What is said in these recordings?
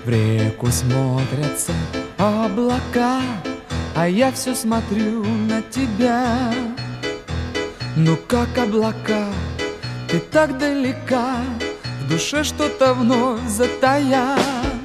В реку смотрятся облака, а я все смотрю на тебя. Ну как облака, ты так далека, в душе что-то вновь затая.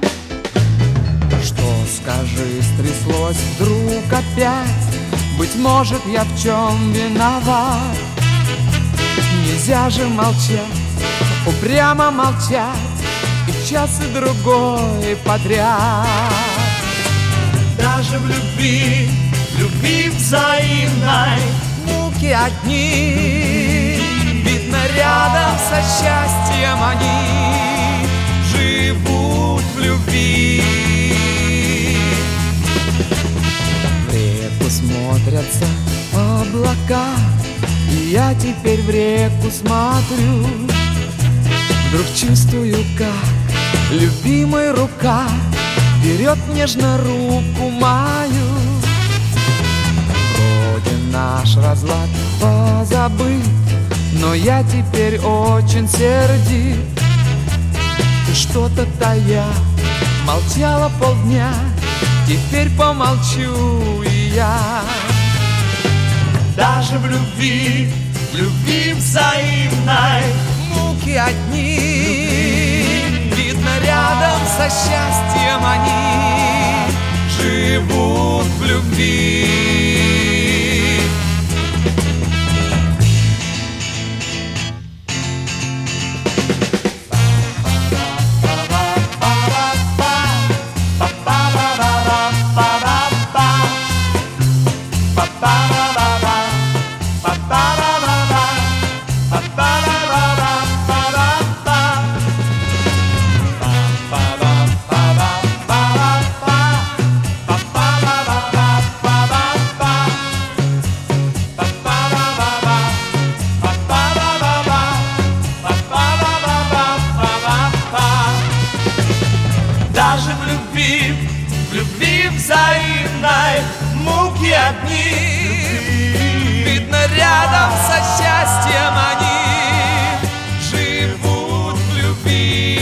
Что, скажи, стряслось вдруг опять? Быть может, я в чем виноват? Нельзя же молчать, упрямо молчать, и час и другой подряд. Даже в любви взаимной муки одни, видно, рядом со счастьем они живут в любви. В реку смотрятся облака, и я теперь в реку смотрю. Вдруг чувствую, как любимая рука берет нежно руку мою. Вроде наш разлад позабыт, но я теперь очень сердит. Ты что-то тая, молчала полдня, теперь помолчу и я. Даже в любви взаимной муки одни, видно, рядом со счастьем они живут в любви. Даже в любви взаимной муки одни, видно, рядом со счастьем они живут в любви.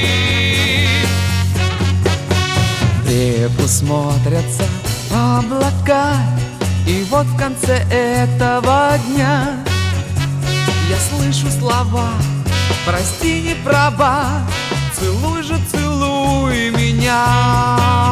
В реку смотрятся облака, и вот в конце этого дня я слышу слова: прости, не права, целуй же, целуй меня.